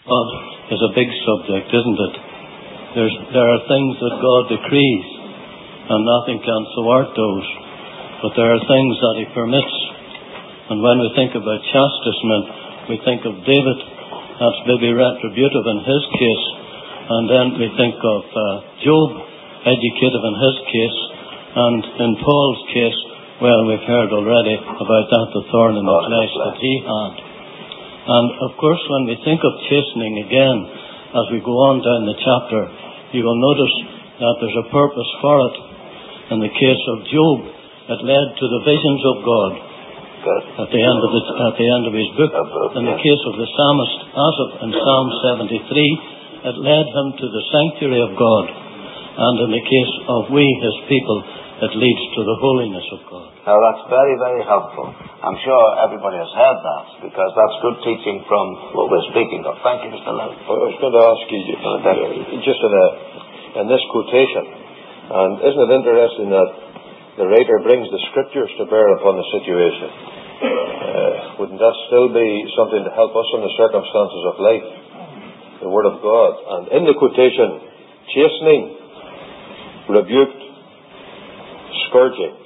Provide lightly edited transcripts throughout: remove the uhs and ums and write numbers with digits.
God is a big subject, isn't it? There are things that God decrees, and nothing can thwart those. But there are things that He permits. And when we think about chastisement, we think of David. That's maybe retributive in his case. And then we think of Job, educative in his case. And in Paul's case, well, we've heard already about that, the thorn in the flesh that he had. And of course, when we think of chastening again, as we go on down the chapter, you will notice that there's a purpose for it. In the case of Job, it led to the visions of God at the end of his book. In the case of the psalmist Asaph in Psalm 73, it led him to the sanctuary of God. And in the case of we, His people, it leads to the holiness of God. Now that's very, very helpful. I'm sure everybody has heard that, because that's good teaching from what we're speaking of. Thank you, Mr. Leonard. I was going to ask you, just in this quotation, and isn't it interesting that the writer brings the scriptures to bear upon the situation? Wouldn't that still be something to help us in the circumstances of life? The Word of God. And in the quotation, chastening, rebuked, scourging.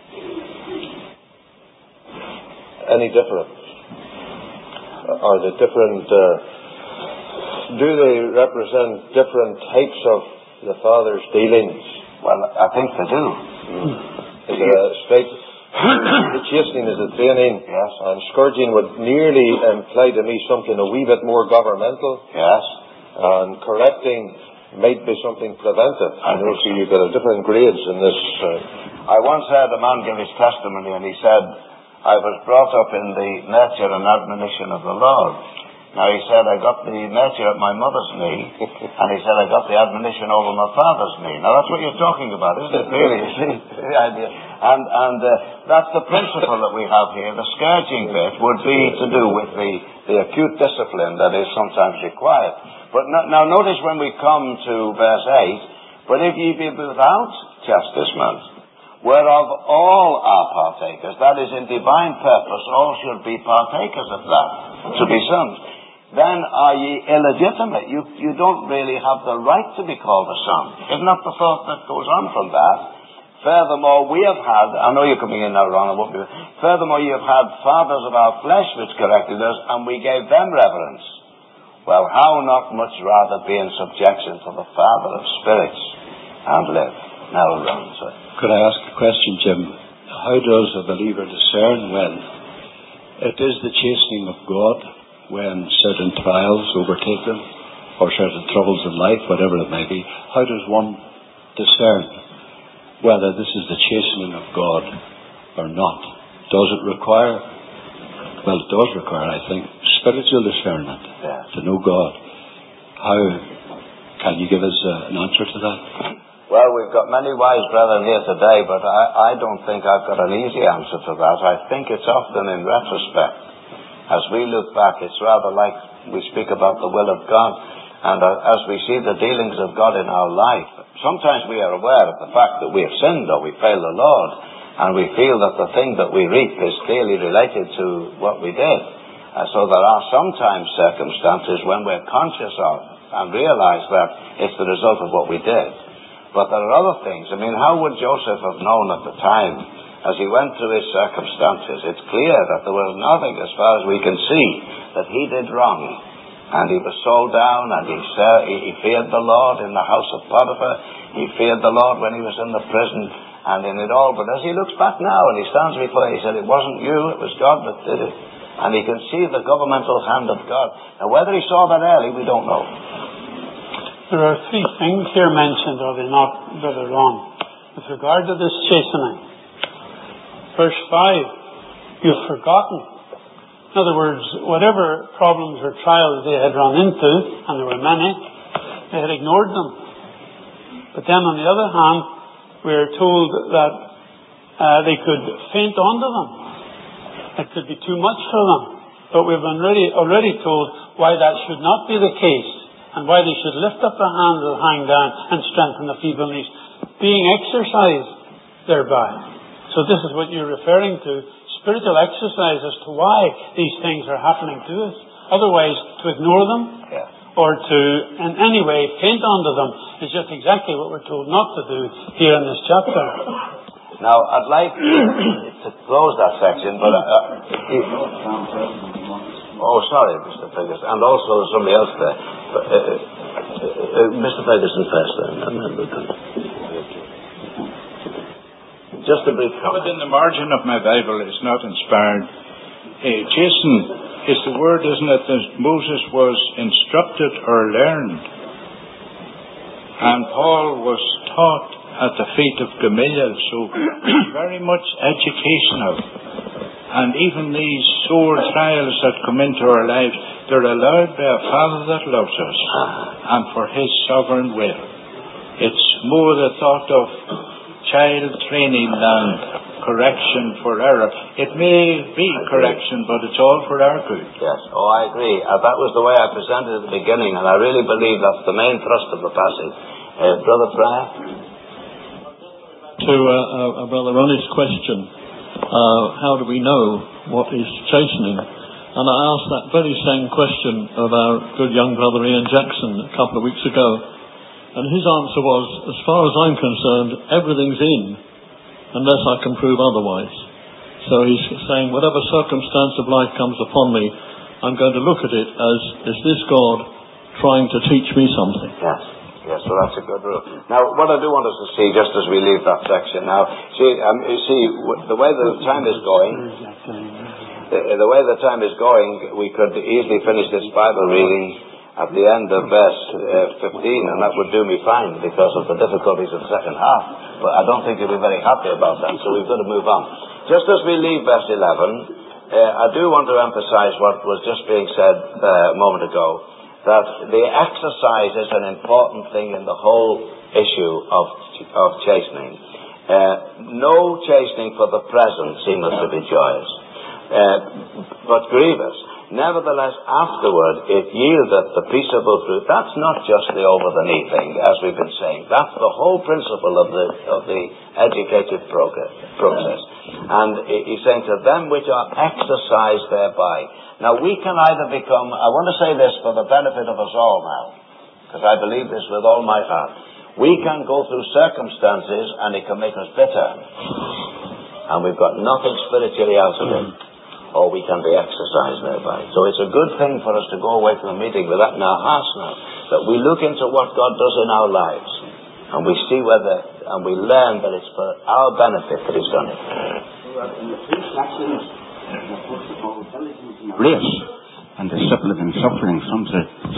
Any difference? Are the different... do they represent different types of the Father's dealings? Well, I think they do. Is it a straight... The chastening is a training. Yes. And scourging would nearly imply to me something a wee bit more governmental. Yes. And correcting might be something preventive. I know, so you've got different grades in this. I once heard a man give his testimony, and he said, I was brought up in the nurture and admonition of the Lord. Now, he said, I got the nurture at my mother's knee, and he said, I got the admonition over my father's knee. Now, that's what you're talking about, isn't it, really? You see, the idea. And that's the principle that we have here. The scourging bit would be to do with the acute discipline that is sometimes required. But now, notice when we come to verse 8, but if ye be without chastisement, whereof all are partakers, that is, in divine purpose, all should be partakers of that, to be sons. Then are ye illegitimate. You don't really have the right to be called a son. Isn't that the thought that goes on from that? Furthermore, we have had, I know you're coming in now wrong, I won't be, furthermore, you have had fathers of our flesh which corrected us, and we gave them reverence. Well, how not much rather be in subjection to the Father of spirits and live? Now, Ron, sir. Could I ask a question, Jim? How does a believer discern when it is the chastening of God, when certain trials overtake them, or certain troubles in life, whatever it may be? How does one discern whether this is the chastening of God or not? Does it require, well, it does require, I think, spiritual discernment to know God. How can you give us an answer to that? Well, we've got many wise brethren here today, but I don't think I've got an easy answer to that. I think it's often in retrospect. As we look back, it's rather like we speak about the will of God, and as we see the dealings of God in our life, sometimes we are aware of the fact that we have sinned or we failed the Lord, and we feel that the thing that we reap is clearly related to what we did. So there are sometimes circumstances when we're conscious of and realize that it's the result of what we did. But there are other things. I mean, how would Joseph have known at the time, as he went through his circumstances? It's clear that there was nothing, as far as we can see, that he did wrong. And he was sold down, and he feared the Lord in the house of Potiphar. He feared the Lord when he was in the prison, and in it all. But as he looks back now, and he stands before it, he said, it wasn't you, it was God that did it. And he can see the governmental hand of God. Now, whether he saw that early, we don't know. There are three things here mentioned, are they not, Brother Ron, with regard to this chastening. Verse 5, you've forgotten. In other words, whatever problems or trials they had run into, and there were many, they had ignored them. But then on the other hand, we are told that they could faint onto them. It could be too much for them. But we've already told why that should not be the case, and why they should lift up the hands that hang down and strengthen the feeble knees, being exercised thereby. So this is what you're referring to, spiritual exercise as to why these things are happening to us. Otherwise, to ignore them Yes. or to in any way paint onto them is just exactly what we're told not to do here in this chapter. Now, I'd like to close that section, but... oh, sorry, Mr. Ferguson. And also somebody else there. Mr. Ferguson first, then, and then we'll come. Just a brief comment. But in the margin of my Bible, it's not inspired. Jason is the word, isn't it, that Moses was instructed or learned. And Paul was taught at the feet of Gamaliel, so very much educational. And even these sore trials that come into our lives, they're allowed by a Father that loves us and for His sovereign will. It's more the thought of child training than correction for error. It may be correction, but it's all for our good. Yes, oh, I agree. That was the way I presented at the beginning, and I really believe that's the main thrust of the passage. Brother Fryer? To Brother Ronnie's question, how do we know what is chastening? And I asked that very same question of our good young brother Ian Jackson a couple of weeks ago. And his answer was, as far as I'm concerned, everything's in, unless I can prove otherwise. So he's saying, whatever circumstance of life comes upon me, I'm going to look at it as, is this God trying to teach me something? Yes. Yes, well, that's a good rule. Now, what I do want us to see, just as we leave that section now, you see, the way the time is going, we could easily finish this Bible reading at the end of verse 15, and that would do me fine because of the difficulties of the second half. But I don't think you'll be very happy about that, so we've got to move on. Just as we leave verse 11, I do want to emphasize what was just being said a moment ago, that the exercise is an important thing in the whole issue of chastening. No chastening for the present seemeth to be joyous, but grievous. Nevertheless, afterward, it yieldeth the peaceable fruit. That's not just the over-the-knee thing, as we've been saying. That's the whole principle of the educative process. And he's saying to them which are exercised thereby. Now, we can either become, I want to say this for the benefit of us all now, because I believe this with all my heart. We can go through circumstances and it can make us bitter. And we've got nothing spiritually out of it. Or we can be exercised thereby. So it's a good thing for us to go away from the meeting with that in our hearts now, that we look into what God does in our lives, and we see and we learn that it's for our benefit that He's done it. Grace and discipline and suffering sum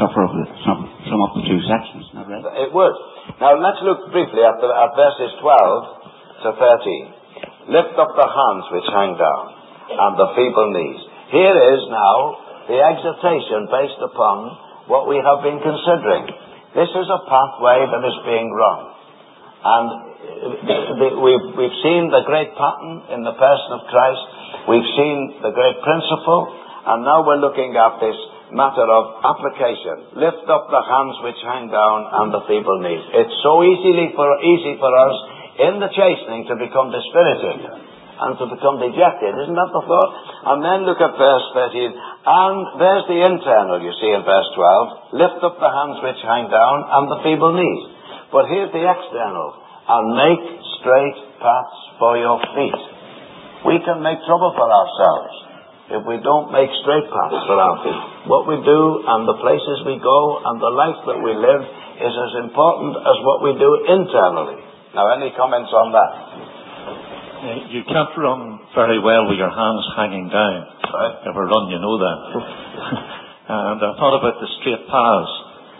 up the two sections, not right? It would. Now let's look briefly at verses 12 to 13. Lift up the hands which hang down, and the feeble knees. Here is now the exhortation based upon what we have been considering. This is a pathway that is being run. And we've seen the great pattern in the person of Christ. We've seen the great principle. And now we're looking at this matter of application. Lift up the hands which hang down and the feeble knees. It's so easy for us in the chastening to become dispirited and to become dejected. Isn't that the thought? And then look at verse 13. And there's the internal, you see, in verse 12. Lift up the hands which hang down and the feeble knees. But here's the external. And make straight paths for your feet. We can make trouble for ourselves if we don't make straight paths for our feet. What we do and the places we go and the life that we live is as important as what we do internally. Now, any comments on that? You can't run very well with your hands hanging down. Right. If you run, you know that. And I thought about the straight paths.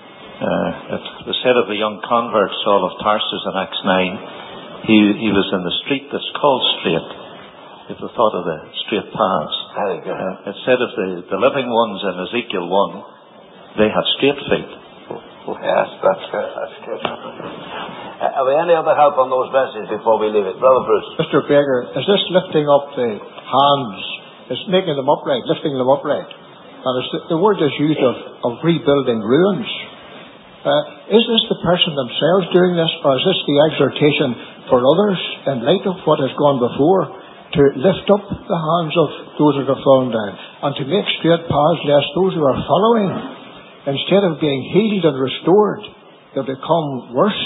It was said of the young convert, Saul of Tarsus, in Acts 9. He was in the street that's called straight. If you thought of the straight paths. Very good. It said of the living ones in Ezekiel 1, they had straight feet. Yes, that's good. That's good. Are there any other help on those verses before we leave it? Brother Bruce. Mr. Baker, is this lifting up the hands, is making them upright, lifting them upright? And the word is used of rebuilding ruins. Is this the person themselves doing this, or is this the exhortation for others in light of what has gone before to lift up the hands of those that have fallen down? and to make straight paths, lest those who are following, instead of being healed and restored, they become worse.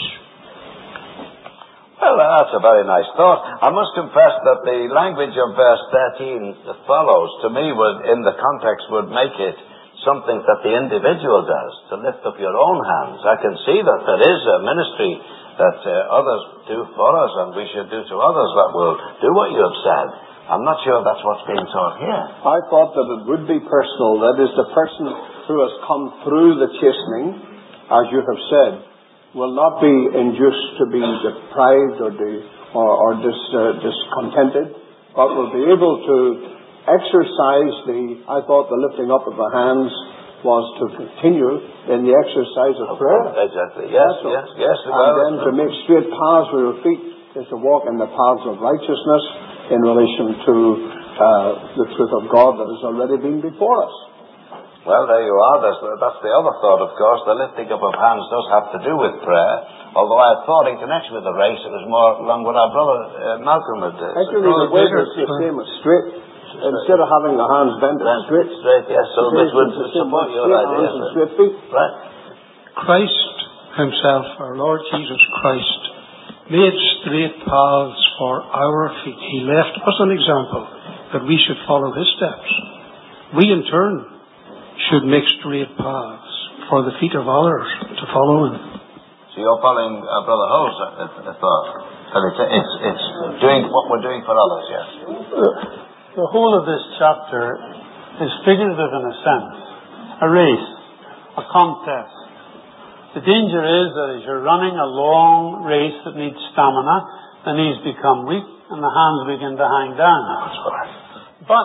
Well, that's a very nice thought. I must confess that the language of verse 13 that follows, to me, in the context, would make it something that the individual does, to lift up your own hands. I can see that there is a ministry that others do for us, and we should do to others that will do what you have said. I'm not sure that's what's being taught here. I thought that it would be personal. That is, the person who has come through the chastening, as you have said, will not be induced to be deprived or discontented, but will be able to exercise I thought the lifting up of the hands was to continue in the exercise of prayer. Exactly, yes. And then to make straight paths with your feet is to walk in the paths of righteousness in relation to the truth of God that has already been before us. Well, there you are. That's the other thought, of course. The lifting up of hands does have to do with prayer. Although I thought in connection with the race, it was more along what our brother Malcolm had actually, the way is the same as straight. Instead of having the hands bent straight. Yes. So this would support your idea. Straight feet. Right. Christ himself, our Lord Jesus Christ, made straight paths for our feet. He left us an example that we should follow his steps. We, in turn, should make straight paths for the feet of others to follow him. So you're following Brother Hull's thought. And it's doing what we're doing for others, yes? The whole of this chapter is figurative in a sense. A race, a contest. The danger is that as you're running a long race that needs stamina, the knees become weak and the hands begin to hang down. But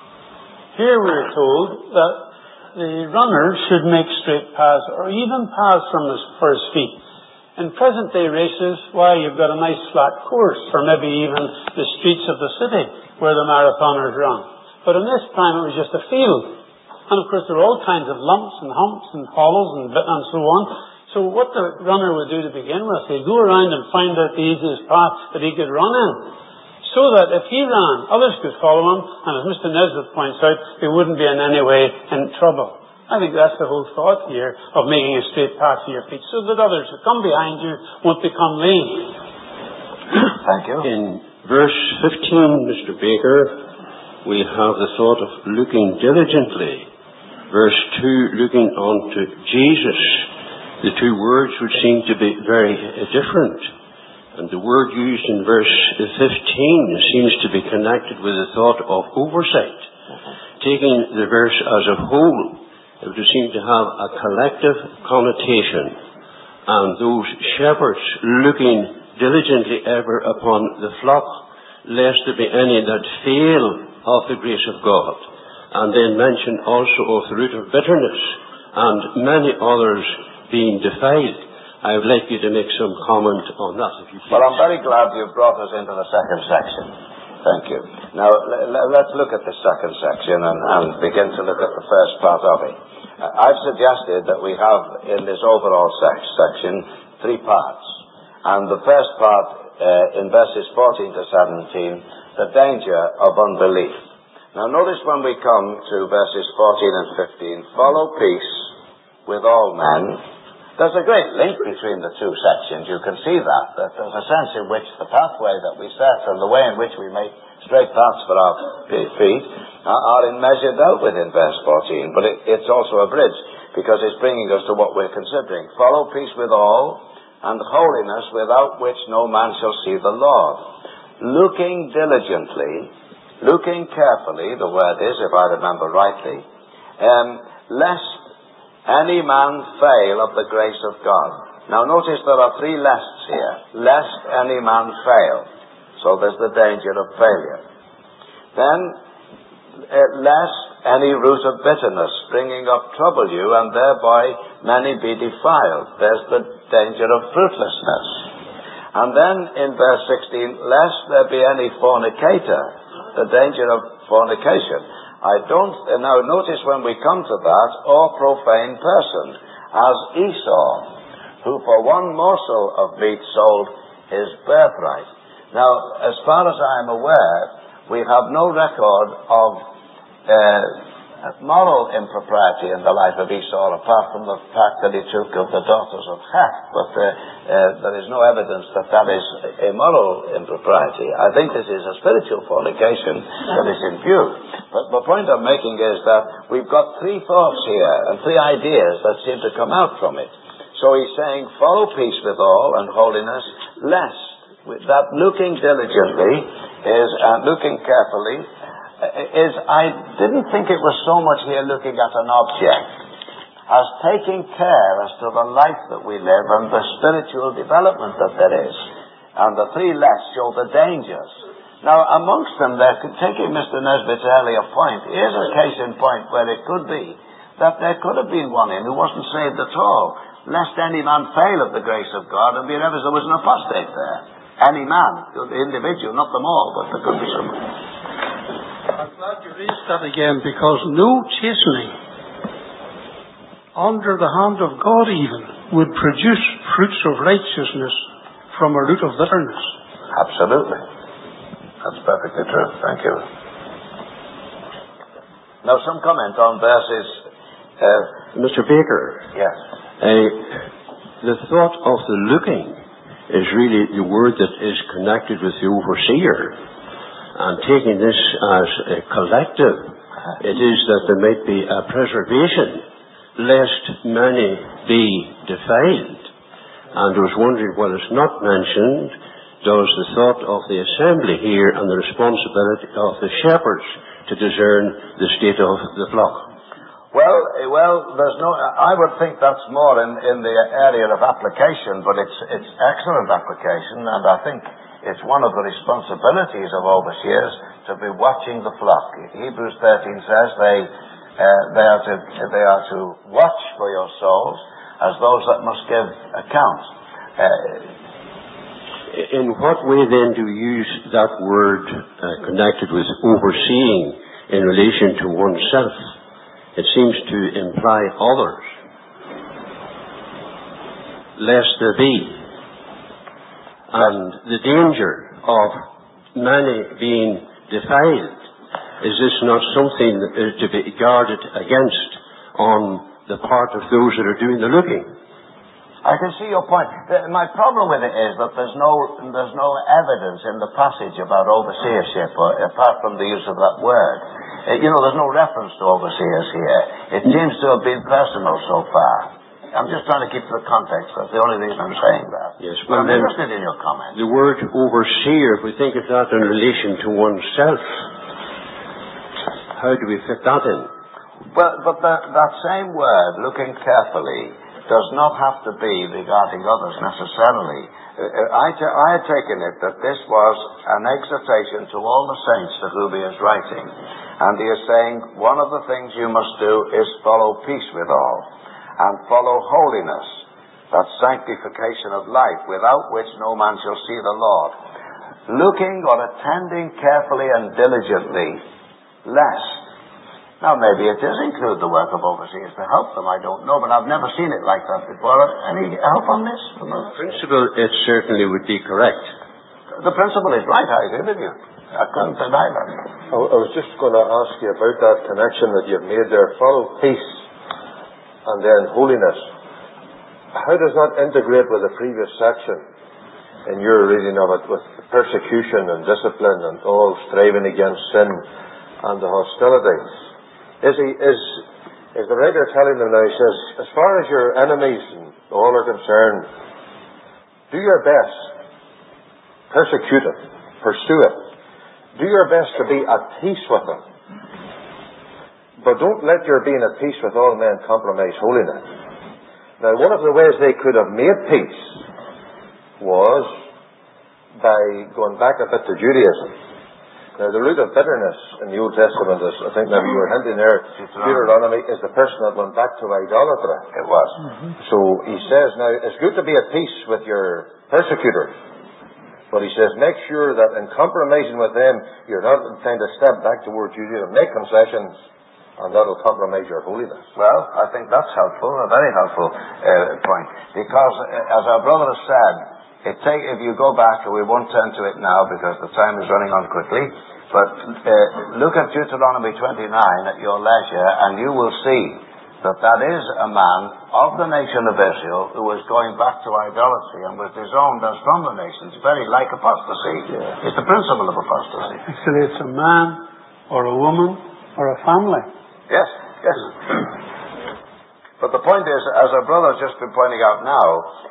here we're told that the runner should make straight paths, or even paths for his feet. In present-day races, you've got a nice flat course, or maybe even the streets of the city where the marathoners run. But in this time, it was just a field. And of course, there are all kinds of lumps and humps and hollows and so on. So what the runner would do to begin with, he'd go around and find out the easiest path that he could run in. So that if he ran, others could follow him, and as Mr. Nesbitt points out, he wouldn't be in any way in trouble. I think that's the whole thought here of making a straight path for your feet, so that others who come behind you won't become lame. Thank you. In verse 15, Mr. Baker, we have the thought of looking diligently. Verse 2, looking unto Jesus. The two words would seem to be very different. And the word used in verse 15 seems to be connected with the thought of oversight. Taking the verse as a whole, it would seem to have a collective connotation. And those shepherds looking diligently ever upon the flock, lest there be any that fail of the grace of God. And then mention also of the root of bitterness, and many others being defiled. I would like you to make some comment on that, if you please. Well, I'm very glad you brought us into the second section. Thank you. Now, let's look at the second section and begin to look at the first part of it. I've suggested that we have in this overall section 3 parts. And the first part, in verses 14 to 17, the danger of unbelief. Now, notice when we come to verses 14 and 15, follow peace with all men. There's a great link between the two sections. You can see that there's a sense in which the pathway that we set and the way in which we make straight paths for our feet are measured out within verse 14. But it's also a bridge, because it's bringing us to what we're considering. Follow peace with all, and holiness, without which no man shall see the Lord. Looking diligently, looking carefully, the word is, if I remember rightly, lest any man fail of the grace of God. Now notice there are 3 lests here. Lest any man fail. So there's the danger of failure. Then, lest any root of bitterness springing up trouble you, and thereby many be defiled. There's the danger of fruitlessness. And then in verse 16, lest there be any fornicator, the danger of fornication. Now notice when we come to that, or profane person, as Esau, who for one morsel of meat sold his birthright. Now, as far as I am aware, we have no record of moral impropriety in the life of Esau, apart from the fact that he took of the daughters of Heth. But there is no evidence that that is a moral impropriety. I think this is a spiritual fornication that is in view. But the point I'm making is that we've got three thoughts here and three ideas that seem to come out from it. So he's saying, follow peace with all and holiness, lest that looking diligently is looking carefully is, I didn't think it was so much here looking at an object as taking care as to the life that we live and the spiritual development that there is. And the three less show the dangers. Now, amongst them, taking Mr. Nesbitt's earlier point, here's a case in point where it could be that there could have been one in who wasn't saved at all, lest any man fail of the grace of God and be ever there was an apostate there. Any man, the individual, not them all, but there could be some. I'm glad you raised that again, because no chastening under the hand of God even would produce fruits of righteousness from a root of bitterness. Absolutely. That's perfectly true. Thank you. Now some comment on verses... Mr. Baker. Yes. The thought of the looking is really the word that is connected with the overseer. And taking this as a collective, it is that there might be a preservation, lest many be defiled. And I was wondering, while it's not mentioned, does the thought of the assembly here and the responsibility of the shepherds to discern the state of the flock? Well, there's no. I would think that's more in the area of application, but it's excellent application, and I think it's one of the responsibilities of overseers to be watching the flock. Hebrews 13 says they are to watch for your souls as those that must give account. In what way then do you use that word connected with overseeing in relation to oneself? It seems to imply others, lest there be. And the danger of many being defiled, is this not something that is to be guarded against on the part of those that are doing the looking? I can see your point. My problem with it is that there's no evidence in the passage about overseership, apart from the use of that word. There's no reference to overseers here. It seems to have been personal so far. I'm just trying to keep to the context. That's the only reason I'm saying that. Yes, well, I'm interested in your comment. The word overseer, if we think of that in relation to oneself, how do we fit that in? Well, but that same word, looking carefully, does not have to be regarding others necessarily. I had taken it that this was an exhortation to all the saints to whom he is writing. And he is saying, one of the things you must do is follow peace with all, and follow holiness, that sanctification of life, without which no man shall see the Lord. Looking or attending carefully and diligently, lest. Now, maybe it does include the work of overseers to help them, I don't know, but I've never seen it like that before. Any help on this? In principle, it certainly would be correct. The principle is right, I agree with you. I couldn't deny that. I was just going to ask you about that connection that you've made there. Follow peace and then holiness. How does that integrate with the previous section in your reading of it, with persecution and discipline and all striving against sin and the hostilities? Is the writer telling them now, he says, as far as your enemies and all are concerned, do your best, persecute it, pursue it, do your best to be at peace with them, but don't let your being at peace with all men compromise holiness. Now, one of the ways they could have made peace was by going back a bit to Judaism. Now, the root of bitterness in the Old Testament, is, I think maybe you were hinting there, Deuteronomy, is the person that went back to idolatry. It was. So he says, now, it's good to be at peace with your persecutors, but he says, make sure that in compromising with them, you're not trying to step back towards Judaism. Make concessions, and that'll compromise your holiness. Well, I think that's helpful, a very helpful point. Because, as our brother has said, if you go back, and we won't turn to it now because the time is running on quickly, But look at Deuteronomy 29 at your leisure, and you will see that that is a man of the nation of Israel who was going back to idolatry and was disowned as from the nations, very like apostasy. Yeah. It's the principle of apostasy. Actually, it's a man or a woman or a family. Yes, yes. But the point is, as our brother's just been pointing out now,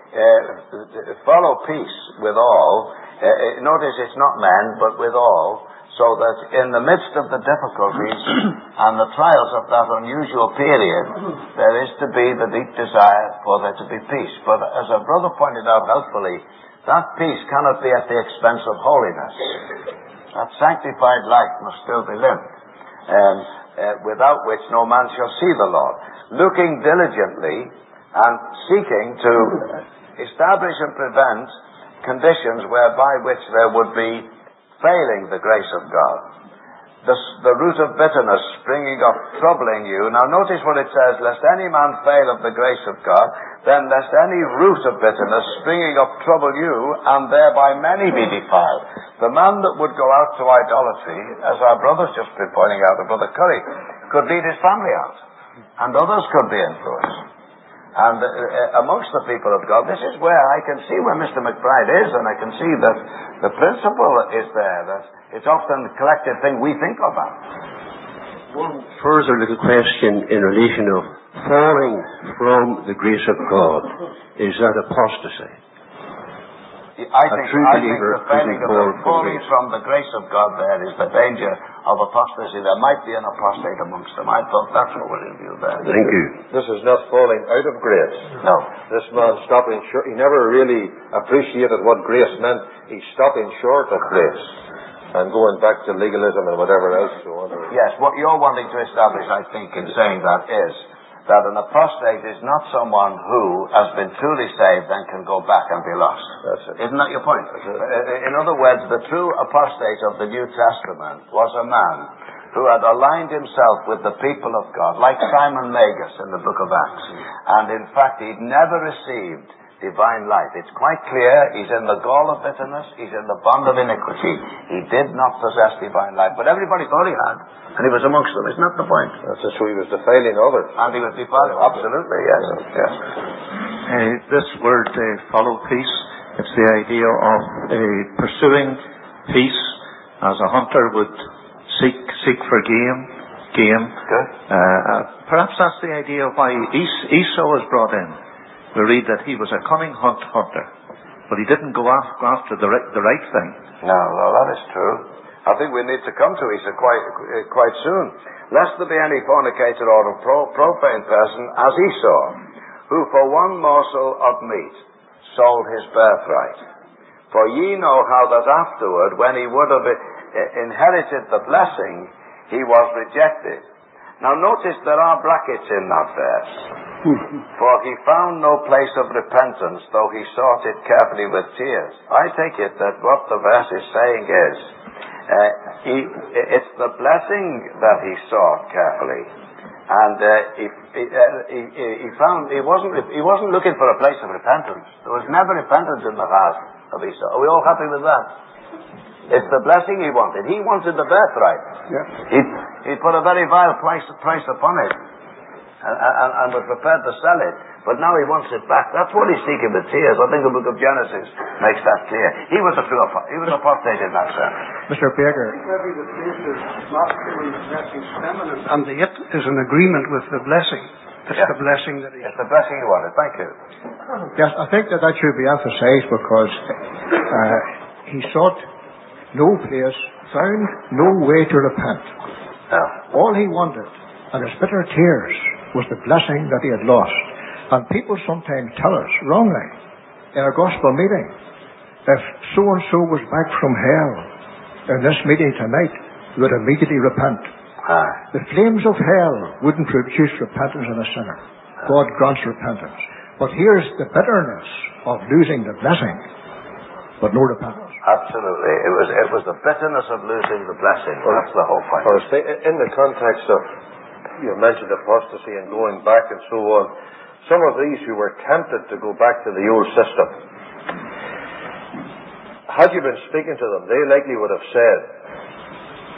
follow peace with all. Notice it's not men, but with all. So that in the midst of the difficulties and the trials of that unusual period, there is to be the deep desire for there to be peace. But as our brother pointed out helpfully, that peace cannot be at the expense of holiness. That sanctified life must still be lived, without which no man shall see the Lord. Looking diligently and seeking to establish and prevent conditions whereby which there would be failing the grace of God. The root of bitterness springing up, troubling you. Now notice what it says, lest any man fail of the grace of God, then lest any root of bitterness springing up trouble you, and thereby many be defiled. The man that would go out to idolatry, as our brother's just been pointing out, the brother Curry, could lead his family out, and others could be influenced. And amongst the people of God, this is where I can see where Mr. McBride is, and I can see that the principle is there, that it's often the collective thing we think about. One further little question in relation of falling from the grace of God. Is that apostasy? I think the failing of the falling from the grace of God there is the danger of apostasy. There might be an apostate amongst them. I thought that's what was in view there. Thank you. This is not falling out of grace. No. This man stopping short. He never really appreciated what grace meant. He's stopping short of grace and going back to legalism and whatever else. So on. Yes, what you're wanting to establish, I think, in saying that is that an apostate is not someone who has been truly saved and can go back and be lost. That's it. Isn't that your point? In other words, the true apostate of the New Testament was a man who had aligned himself with the people of God, like Simon Magus in the book of Acts. And in fact, he'd never received divine life. It's quite clear he's in the gall of bitterness, he's in the bond of iniquity. He did not possess divine life, but everybody thought he had, and he was amongst them. Isn't that the point? That's just who he was defiling others. And he was defiling, absolutely, yes. Yes. This word, follow peace, it's the idea of pursuing peace as a hunter would seek for game. Good. Perhaps that's the idea of why Esau was brought in. We read that he was a cunning hunter, but he didn't go after the right thing. No, well, that is true. I think we need to come to Esau quite soon. Lest there be any fornicator or a profane person as Esau, who for one morsel of meat sold his birthright. For ye know how that afterward, when he would have inherited the blessing, he was rejected. Now notice there are brackets in that verse. For he found no place of repentance, though he sought it carefully with tears. I take it that what the verse is saying is, it's the blessing that he sought carefully, and he wasn't looking for a place of repentance. There was never repentance in the heart of Esau. Are we all happy with that? It's the blessing he wanted. He wanted the birthright. Yeah. He put a very vile price upon it, and was prepared to sell it. But now he wants it back. That's what he's seeking with tears. I think the book of Genesis makes that clear. He was a true apostate. He was apostate in that sense. Mr. Baker. Maybe the case is masculine blessing feminine, and the it is an agreement with the blessing. It's the blessing that he... It's the blessing he wanted. Thank you. Yes, I think that should be emphasized because he sought no place, found no way to repent. All he wanted, and his bitter tears, was the blessing that he had lost. And people sometimes tell us, wrongly, in a gospel meeting, if so-and-so was back from hell in this meeting tonight, he would immediately repent. The flames of hell wouldn't produce repentance in a sinner. God grants repentance. But here's the bitterness of losing the blessing, but no repentance. Absolutely. It was the bitterness of losing the blessing. That's the whole point. In the context of, you mentioned apostasy and going back and so on, some of these who were tempted to go back to the old system, had you been speaking to them, they likely would have said,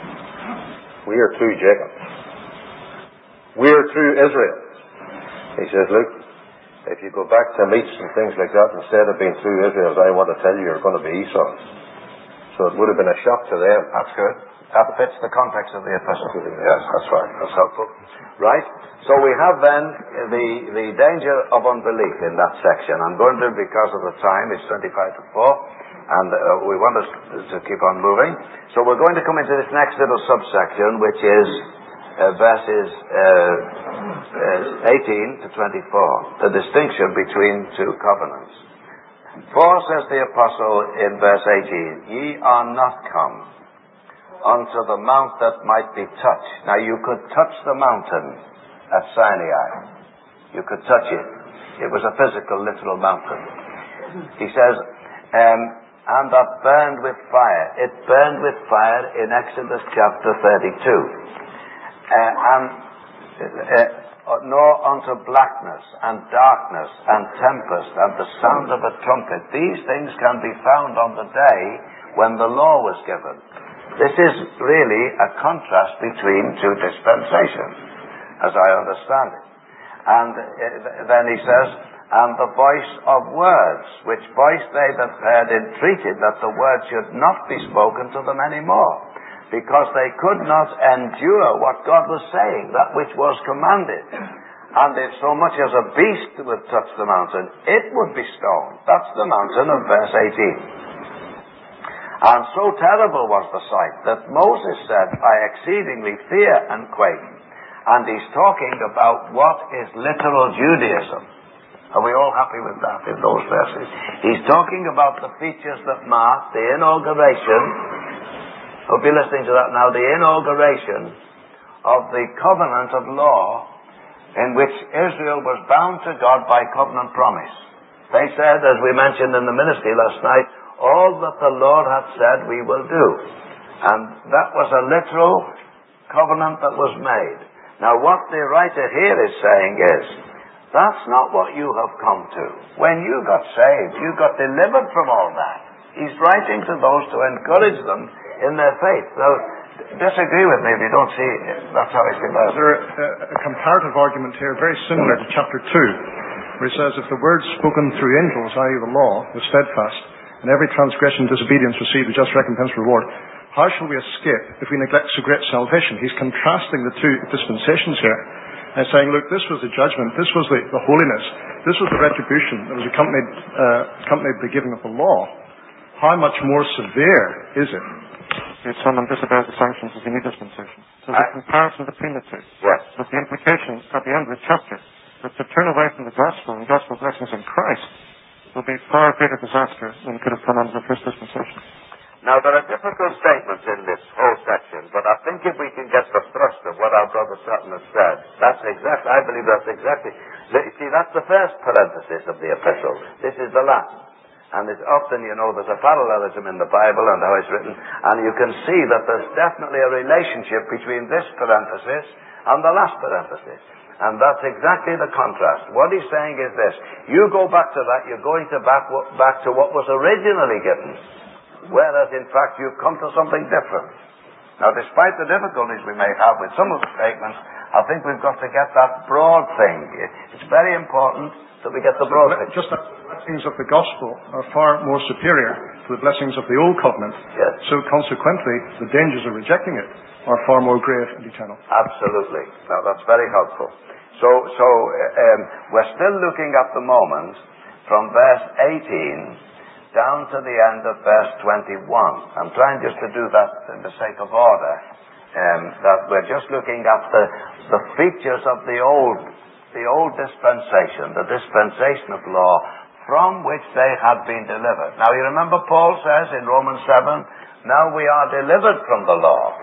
we are through Jacob. We are through Israel. He says, look, if you go back to meats and things like that, instead of being through Israel, I want to tell you you're going to be Esau. So it would have been a shock to them. That's good. That fits the context of the epistle. Yes, that's right. That's helpful. Right? So we have then the danger of unbelief in that section. I'm going to, because of the time, it's 25 to 4, and we want us to keep on moving. So we're going to come into this next little subsection, which is verses 18 to 24, the distinction between two covenants. For, says the apostle in verse 18, ye are not come unto the mount that might be touched. Now you could touch the mountain at Sinai. You could touch it. It was a physical, literal mountain. He says, and that burned with fire. It burned with fire in Exodus chapter 32. Nor unto blackness and darkness and tempest and the sound of a trumpet. These things can be found on the day when the law was given. This is really a contrast between two dispensations, as I understand it. And then he says, and the voice of words, which voice they that heard entreated that the word should not be spoken to them any more, because they could not endure what God was saying, that which was commanded. And if so much as a beast would touch the mountain, it would be stoned. That's the mountain of verse 18. And so terrible was the sight that Moses said, I exceedingly fear and quake. And he's talking about what is literal Judaism. Are we all happy with that in those verses? He's talking about the features that mark the inauguration. Hope you're listening to that now. The inauguration of the covenant of law in which Israel was bound to God by covenant promise. They said, as we mentioned in the ministry last night, all that the Lord had said we will do. And that was a literal covenant that was made. Now what the writer here is saying is, that's not what you have come to. When you got saved, you got delivered from all that. He's writing to those to encourage them in their faith. Now, disagree with me if you don't see it. That's how I see it. There's a comparative argument here very similar to chapter 2, where he says, if the words spoken through angels, i.e. the law, was steadfast, and every transgression and disobedience received a just recompense reward, how shall we escape if we neglect so great salvation? He's contrasting the two dispensations here, and saying, look, this was the judgment, this was the holiness, this was the retribution that was accompanied the giving of the law. How much more severe is it? If someone disobeys the sanctions of the new dispensation. So the comparison between the two. Yes. But the implication at the end of the chapter, that to turn away from the gospel and gospel blessings in Christ will be far greater disaster than could have come under the first dispensation. Now, there are difficult statements in this whole section, but I think if we can get the thrust of what our brother Sutton has said, I believe that's exactly. See, that's the first parenthesis of the epistle. This is the last. And it's often, there's a parallelism in the Bible and how it's written, and you can see that there's definitely a relationship between this parenthesis and the last parenthesis. And that's exactly the contrast. What he's saying is this: you go back to that, you're going to back to what was originally given, whereas in fact you've come to something different. Now, despite the difficulties we may have with some of the statements, I think we've got to get that broad thing. It's very important that we get the broad thing. Just that the blessings of the gospel are far more superior to the blessings of the old covenant. Yes. So consequently, the dangers of rejecting it are far more grave and eternal. Absolutely. Now, that's very helpful. So we're still looking at the moment from verse 18 down to the end of verse 21. I'm trying just to do that in the sake of order. That we're just looking at the features of the old dispensation, the dispensation of law, from which they had been delivered. Now, you remember Paul says in Romans 7, now we are delivered from the law.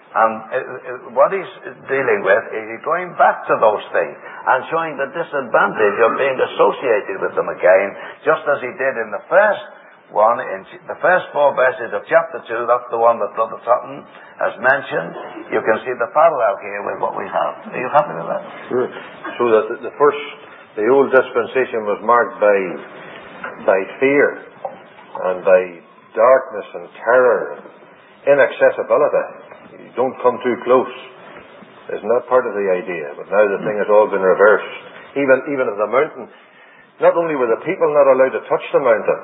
And what he's dealing with is he's going back to those things and showing the disadvantage of being associated with them again, just as he did in the first one, in the first 4 verses of chapter 2. That's the one that Brother Sutton has mentioned. You can see the parallel here with what we have. Are you happy with that? Sure. So that the old dispensation was marked by fear and by darkness and terror and inaccessibility. don't come too close. Isn't that part of the idea? But now the thing has all been reversed. Even at the mountain, not only were the people not allowed to touch the mountain,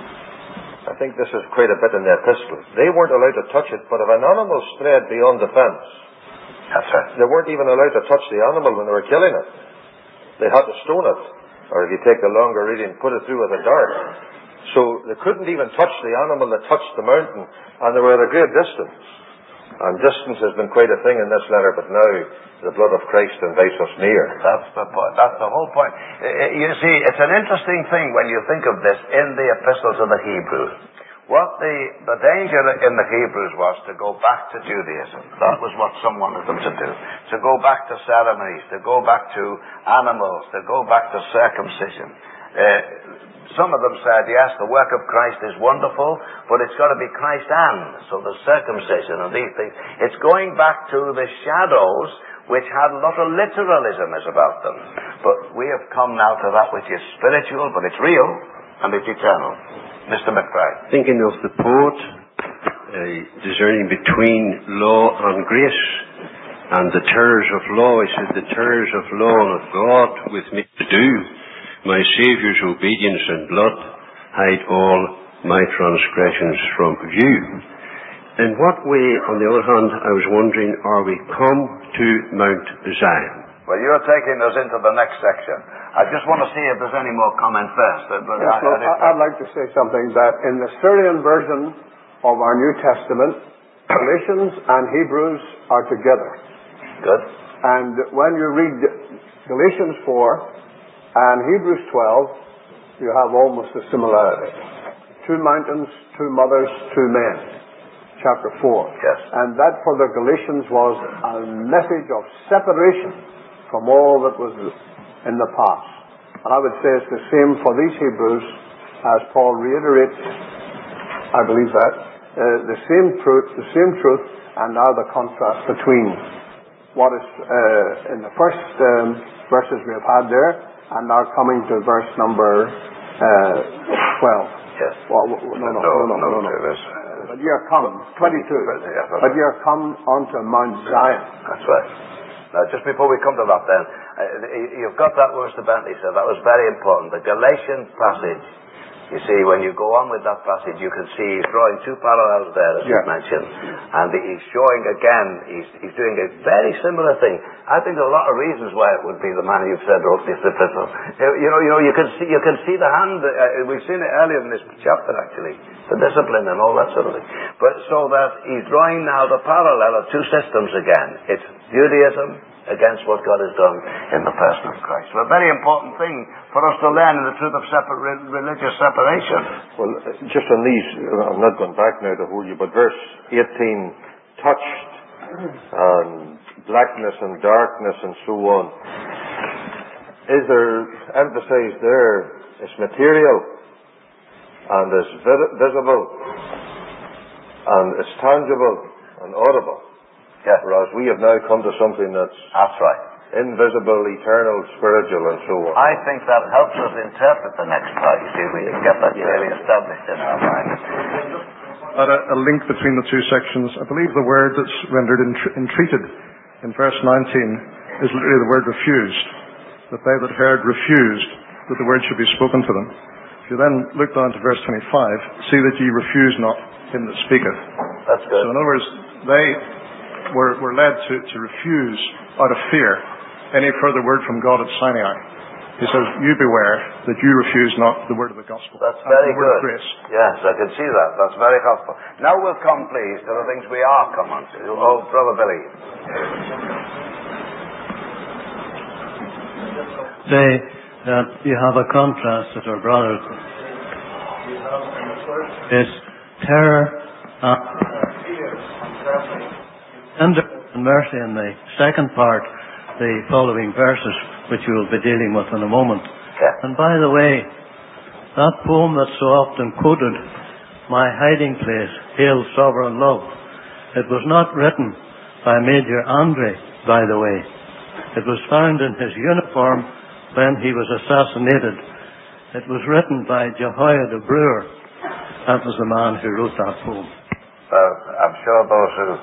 I think this is quite a bit in the epistle. They weren't allowed to touch it, but if an animal strayed beyond the fence, that's right, they weren't even allowed to touch the animal when they were killing it. They had to stone it, or if you take the longer reading, put it through with a dart. So they couldn't even touch the animal that touched the mountain, and they were at a great distance. And distance has been quite a thing in this letter, but now the blood of Christ invites us near. That's the point. That's the whole point. You see, it's an interesting thing when you think of this in the epistles of the Hebrews. What the danger in the Hebrews was to go back to Judaism. That was what some wanted them to do. To go back to ceremonies, to go back to animals, to go back to circumcision. Some of them said, yes, the work of Christ is wonderful, but it's got to be Christ and. So the circumcision and these things. It's going back to the shadows which had a lot of literalism about them. But we have come now to that which is spiritual, but it's real and it's eternal. Mr. McBride. Thinking of the poet, discerning between law and grace and the terrors of law, he said, the terrors of law and of God with me to do. My Saviour's obedience and blood hide all my transgressions from view. In what way, on the other hand, I was wondering, are we come to Mount Zion? Well, you're taking us into the next section. I just want to see if there's any more comment first. I'd like to say something that in the Syrian version of our New Testament, Galatians and Hebrews are together. Good. And when you read Galatians 4, and Hebrews 12, you have almost a similarity. 2 mountains, 2 mothers, 2 men. Chapter 4. Yes. And that for the Galatians was a message of separation from all that was in the past. And I would say it's the same for these Hebrews, as Paul reiterates, I believe that, the same truth, and now the contrast between what is in the first verses we have had there, and now coming to verse number 12. Yes. Well, no. But ye are come, 22. But ye are come unto Mount Zion. That's right. Now, just before we come to that then, you've got that verse to Bentley, so that was very important. The Galatian passage, you see, when you go on with that passage, you can see he's drawing 2 parallels there, as you mentioned. And he's showing again, he's doing a very similar thing. I think there are a lot of reasons why it would be the man you've said wrote this epistle. You can see the hand, we've seen it earlier in this chapter actually, the discipline and all that sort of thing. But so that he's drawing now the parallel of 2 systems again. It's Judaism against what God has done in the person of Christ. So a very important thing for us to learn in the truth of religious separation. Well, just on these, I'm not going back now to hold you, but verse 18, touched, and blackness and darkness and so on. Is there emphasized there, it's material, and it's visible, and it's tangible and audible. Yes. Whereas we have now come to something that's right. Invisible, eternal, spiritual, and so on. I think that helps us interpret the next part. You see, we can get that clearly established in our minds. A link between the 2 sections. I believe the word that's rendered entreated in verse 19 is literally the word refused. That they that heard refused that the word should be spoken to them. If you then look down to verse 25, see that ye refuse not him that speaketh. That's good. So in other words, they were led to refuse out of fear any further word from God at Sinai. He says, you beware that you refuse not the word of the gospel. That's very the word good. Of grace. Yes, I can see that. That's very helpful. Now we'll come, please, to the things we are come on to. Oh, Brother Billy. Say that you have a contrast with our brothers. It's terror and fear and mercy in the second part, the following verses, which we will be dealing with in a moment. Yeah. And by the way, that poem that's so often quoted, My Hiding Place, Hail Sovereign Love, it was not written by Major Andre, by the way. It was found in his uniform when he was assassinated. It was written by Jehoiada Brewer. That was the man who wrote that poem. I'm sure those who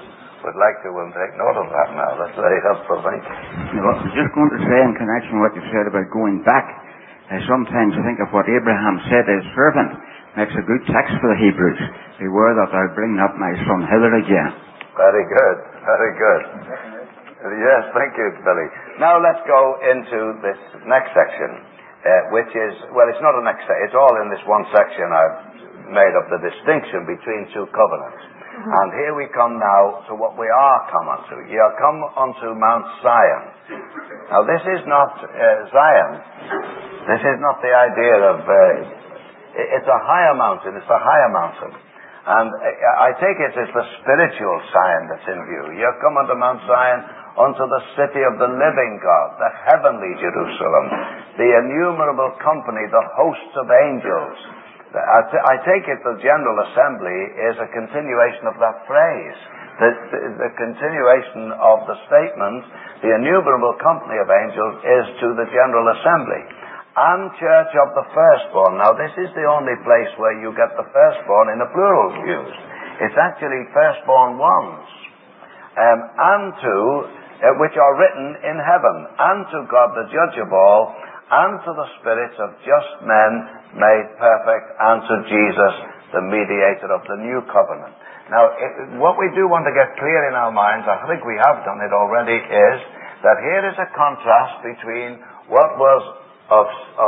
would like to, we'll take note of that now. That's very helpful, thank you. No, I was just going to say, in connection with what you said about going back, I sometimes think of what Abraham said to his servant. Makes a good text for the Hebrews. Beware that thou bring not my son hither again. Very good, very good. Yes, thank you, Billy. Now let's go into this next section, which is, well, it's not a next section. It's all in this one section. I've made up the distinction between two covenants. And here we come now to what we are come unto. Ye are come unto Mount Zion. Now this is not Zion. This is not the idea of... it's a higher mountain. It's a higher mountain. And I take it as the spiritual Zion that's in view. Ye are come unto Mount Zion, unto the city of the living God, the heavenly Jerusalem, the innumerable company, the hosts of angels. I take it the General Assembly is a continuation of that phrase. The continuation of the statement, the innumerable company of angels, is to the General Assembly. And church of the firstborn. Now this is the only place where you get the firstborn in a plural used. It's actually firstborn ones. And to, which are written in heaven, and to God the judge of all, and to the spirits of just men made perfect, and to Jesus, the mediator of the new covenant. Now, what we do want to get clear in our minds, I think we have done it already, is that here is a contrast between what was of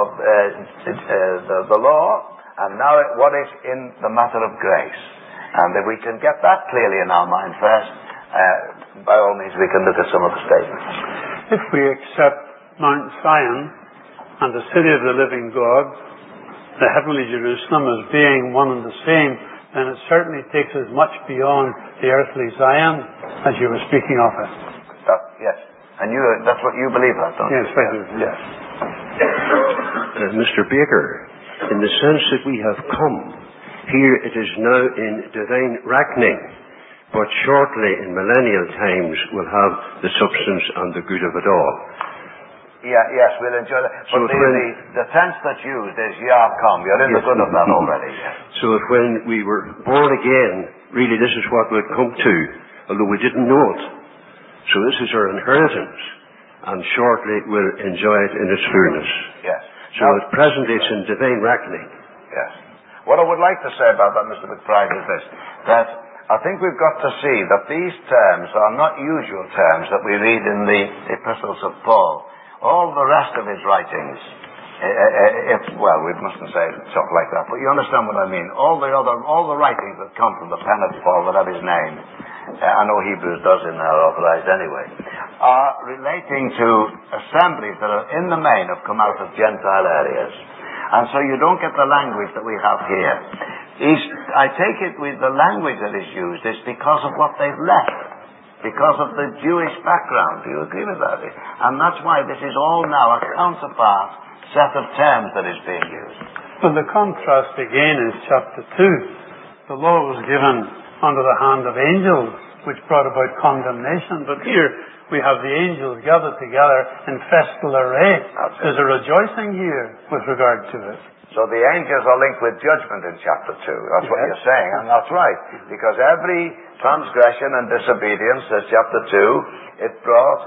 the law, and now what is in the matter of grace. And if we can get that clearly in our mind first, by all means we can look at some of the statements. If we accept Mount Zion and the city of the living God, the heavenly Jerusalem, as being one and the same, then it certainly takes us much beyond the earthly Zion, as you were speaking of it. Yes. And that's what you believe, don't you? Yes, I do. Yes. Mr. Baker, in the sense that we have come, here it is now in divine reckoning, but shortly in millennial times we'll have the substance and the good of it all. Yes, we'll enjoy that. But so the tense that's used is ye are come. You're in the good of that already. Yes. So that when we were born again, really this is what we'd come to, although we didn't know it. So this is our inheritance, and shortly we'll enjoy it in its fullness. Yes. So at present it's in divine reckoning. Yes. What I would like to say about that, Mr. McBride, is this, that I think we've got to see that these terms are not usual terms that we read in the epistles of Paul. All the rest of his writings, well, we mustn't say stuff like that, but you understand what I mean. All the writings that come from the pen of Paul that have his name, I know Hebrews does in there, authorized anyway, are relating to assemblies that are in the main have come out of Gentile areas. And so you don't get the language that we have here. I take it with the language that is used is because of what they've left. Because of the Jewish background. Do you agree with that? And that's why this is all now a counterpart set of terms that is being used. Well, the contrast again is chapter 2. The law was given under the hand of angels, which brought about condemnation. But here we have the angels gathered together in festal array. There's a rejoicing here with regard to it. So the angels are linked with judgment in chapter 2. That's what you're saying, and that's right. Because every transgression and disobedience, says chapter 2, it brought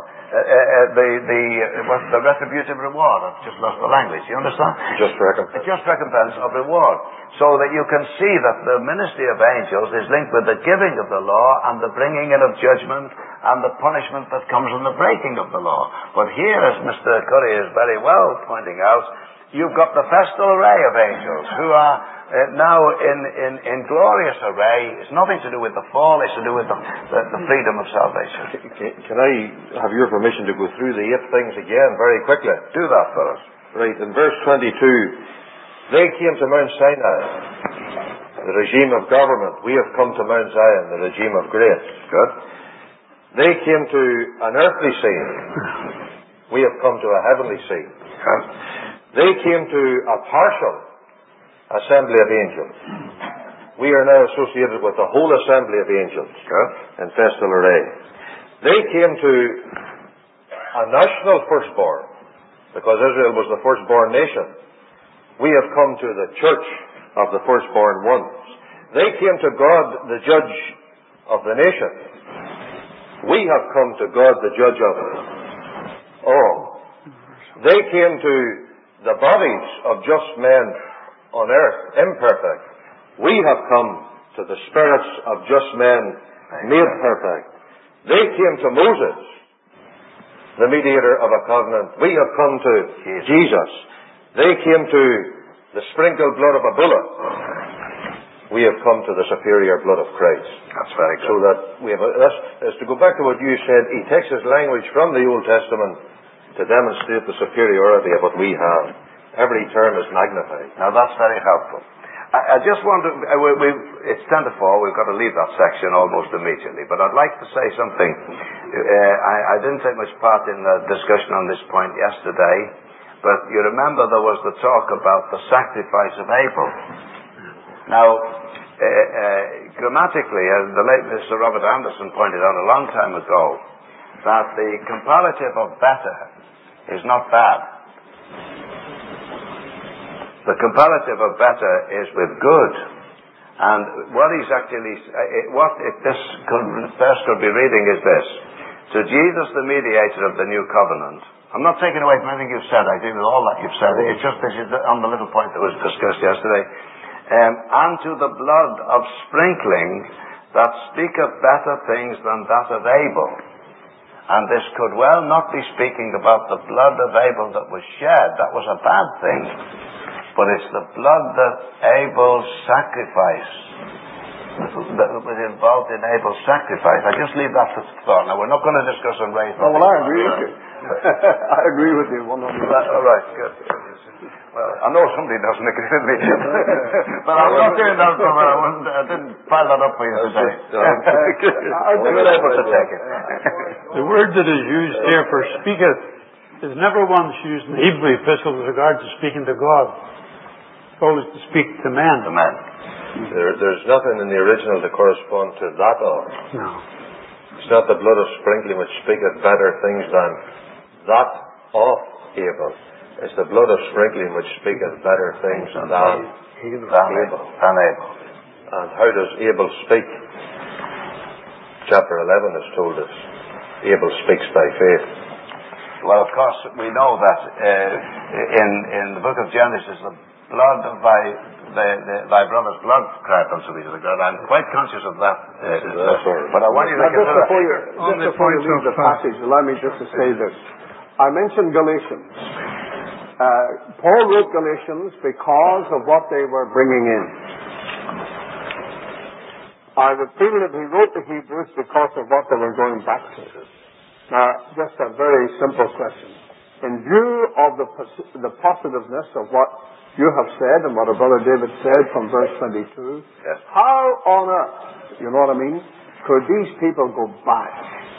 the retributive reward. I've just lost the language. You understand? Just recompense. Just recompense of reward. So that you can see that the ministry of angels is linked with the giving of the law and the bringing in of judgment and the punishment that comes from the breaking of the law. But here, as Mr. Curry is very well pointing out, you've got the festal array of angels who are now in glorious array. It's nothing to do with the fall, it's to do with the freedom of salvation. Can I have your permission to go through the 8 things again very quickly? Do that for us. Right, in verse 22, they came to Mount Sinai, the regime of government. We have come to Mount Zion, the regime of grace. Good. They came to an earthly scene. We have come to a heavenly scene. Good. They came to a partial assembly of angels. We are now associated with the whole assembly of angels in festal array. They came to a national firstborn, because Israel was the firstborn nation. We have come to the church of the firstborn ones. They came to God, the judge of the nation. We have come to God, the judge of all. They came to the bodies of just men on earth, imperfect. We have come to the spirits of just men made perfect. They came to Moses, the mediator of a covenant. We have come to Jesus. They came to the sprinkled blood of a bullock. We have come to the superior blood of Christ. That's very good. So that we have, that's to go back to what you said, he takes his language from the Old Testament to demonstrate the superiority of what we have. Every term is magnified. Now that's very helpful. I just want to, it's 10 to 4, we've got to leave that section almost immediately, but I'd like to say something. I didn't take much part in the discussion on this point yesterday, but you remember there was the talk about the sacrifice of Abel. Now, grammatically, as the late Mr. Robert Anderson pointed out a long time ago, that the comparative of better is not bad. The comparative of better is with good. And what he's actually, what if this verse could be reading is this: to Jesus, the mediator of the new covenant. I'm not taking away from anything you've said. I agree with all that you've said. It's just this is on the little point that was discussed yesterday. And to the blood of sprinkling that speaketh better things than that of Abel. And this could well not be speaking about the blood of Abel that was shed. That was a bad thing. But it's the blood that Abel's sacrifice, that was involved in Abel's sacrifice. I just leave that to thought. Now, we're not going to discuss and raise that. Well, I agree with you. I agree with you 100%. All right, good. Well, I know somebody doesn't agree with me. But I'm not doing that for I didn't pile that up for you today. I'm able to take it. The word that is used here for speaketh is never once used in the Hebrew epistle with regard to speaking to God. It's always to speak to men. To men. There's nothing in the original to correspond to that of. No. It's not the blood of sprinkling which speaketh better things than that of Abel. It's the blood of sprinkling which speaketh better things than Abel. And how does Abel speak? Chapter 11 has told us. Abel speaks by faith. Well, of course, we know that in the book of Genesis, the blood of thy brother's blood cried unto me to the God. I'm quite conscious of that. But I want you to consider... Just before you leave the passage, allow me just to say this. I mentioned Galatians. Paul wrote Galatians because of what they were bringing in. I would feel that he wrote the Hebrews because of what they were going back to. Now, just a very simple question. In view of the positiveness of what you have said and what our brother David said from verse 22, yes. How on earth, you know what I mean, could these people go back?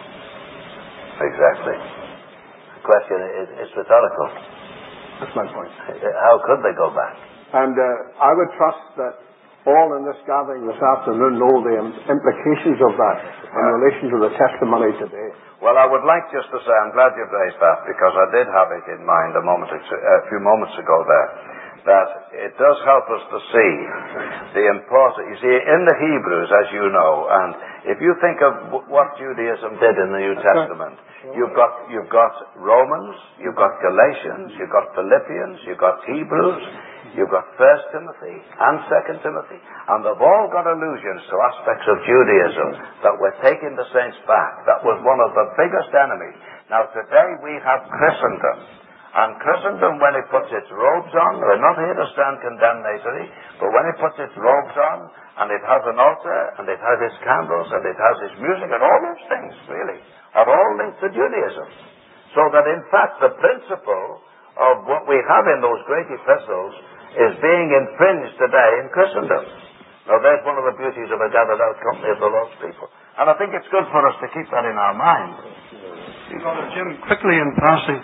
Exactly. The question is rhetorical. That's my point. How could they go back? And I would trust that all in this gathering this afternoon know the implications of that in relation to the testimony today. Well, I would like just to say, I'm glad you've raised that, because I did have it in mind a few moments ago there, that it does help us to see the importance. You see, in the Hebrews, as you know, and if you think of what Judaism did in the New Testament, you've got Romans, you've got Galatians, you've got Philippians, you've got Hebrews, you've got 1 Timothy and 2 Timothy, and they've all got allusions to aspects of Judaism that were taking the saints back. That was one of the biggest enemies. Now today we have Christendom. And Christendom, when it puts its robes on, we're not here to stand condemnatory, but when it puts its robes on, and it has an altar, and it has its candles, and it has its music, and all those things, really, are all linked to Judaism. So that in fact the principle of what we have in those great epistles is being infringed today in Christendom. Now there's one of the beauties of a gathered out company of the Lord's people. And I think it's good for us to keep that in our mind. Brother Jim, quickly in passing,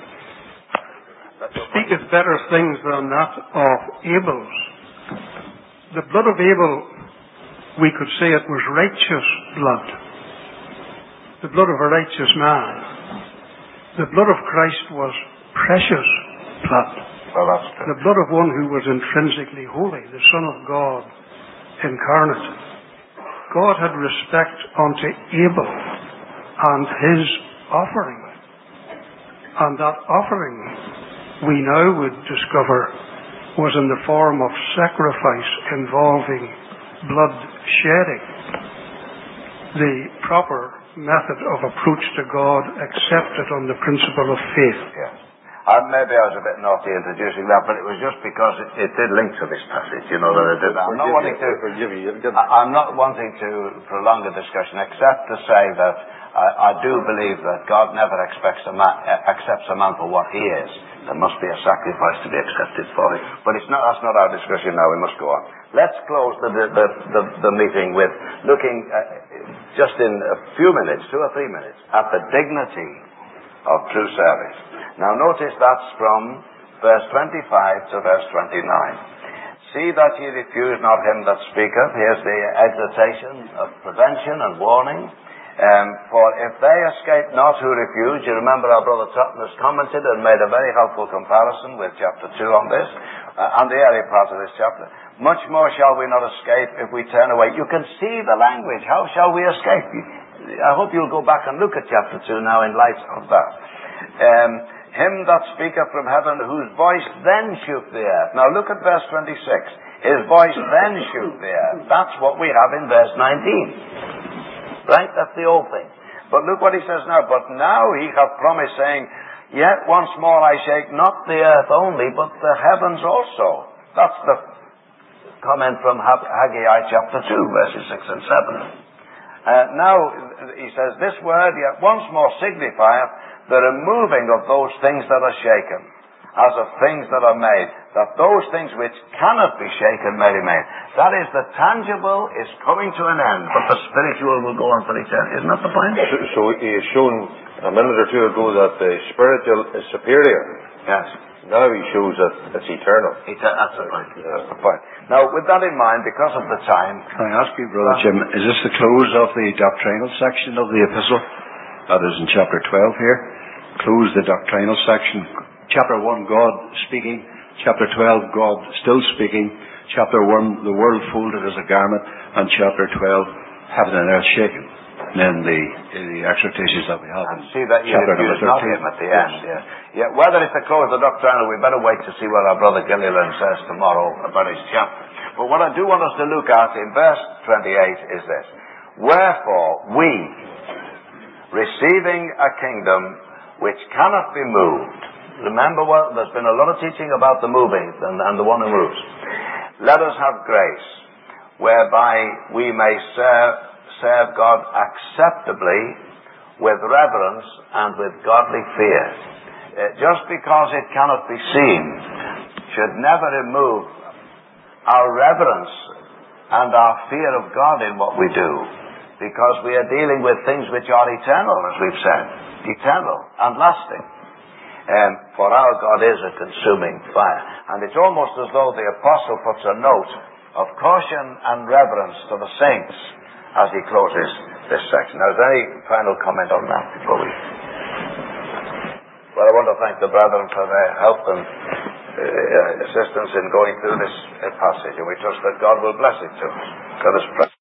speaketh better things than that of Abel's. The blood of Abel, we could say it was righteous blood. The blood of a righteous man. The blood of Christ was precious blood. Well, that's true. The blood of one who was intrinsically holy, the Son of God incarnate. God had respect unto Abel and his offering. And that offering, we now would discover, was in the form of sacrifice involving blood shedding. The proper method of approach to God accepted on the principle of faith. Yes. Maybe I was a bit naughty introducing that, but it was just because it did link to this passage, that it did. I'm not wanting to prolong the discussion, except to say that I do believe that God never accepts a man for what he is. There must be a sacrifice to be accepted for it. But that's not our discussion now. We must go on. Let's close the meeting with looking just in a few minutes, 2 or 3 minutes, at the dignity of true service. Now notice that's from verse 25 to verse 29. See that ye refuse not him that speaketh. Here's the exhortation of prevention and warning. For if they escape not who refuse, you remember our brother Totten has commented and made a very helpful comparison with chapter 2 on this, and the early part of this chapter. Much more shall we not escape if we turn away. You can see the language. How shall we escape? I hope you'll go back and look at chapter 2 now in light of that. Him that speaketh from heaven, whose voice then shook the earth. Now look at verse 26. His voice then shook the earth. That's what we have in verse 19. Right? That's the old thing. But look what he says now. But now he hath promised, saying, Yet once more I shake not the earth only, but the heavens also. That's the comment from Haggai chapter 2, verses 6 and 7. Now he says, This word yet once more signifieth the removing of those things that are shaken, as of things that are made, that those things which cannot be shaken may remain. That is, the tangible is coming to an end, but the spiritual will go on for eternity. Isn't that the point? So he has shown a minute or two ago that the spiritual is superior. Yes. Now he shows that it's eternal. That's the point. That's the point. Now, with that in mind, because of the time... Can I ask you, Brother Jim, is this the close of the doctrinal section of the epistle? That is in chapter 12 here. Close the doctrinal section. Chapter 1, God speaking. Chapter 12, God still speaking. Chapter 1, the world folded as a garment. And chapter 12, heaven and earth shaken. And then the exhortations that we have. And see that you refuse not him at the end. Yeah. Whether it's the close of the doctrinal, we better wait to see what our brother Gilliland says tomorrow about his chapter. But what I do want us to look at in verse 28 is this. Wherefore we, receiving a kingdom which cannot be moved. Remember, there's been a lot of teaching about the moving and the one who moves. Let us have grace, whereby we may serve God acceptably, with reverence and with godly fear. Just because it cannot be seen should never remove our reverence and our fear of God in what we do, because we are dealing with things which are eternal, as we've said. Eternal and lasting. For our God is a consuming fire. And it's almost as though the apostle puts a note of caution and reverence to the saints as he closes this section. Now, is there any final comment on that before we... Well, I want to thank the brethren for their help and assistance in going through this passage, and we trust that God will bless it to us. Let us pray.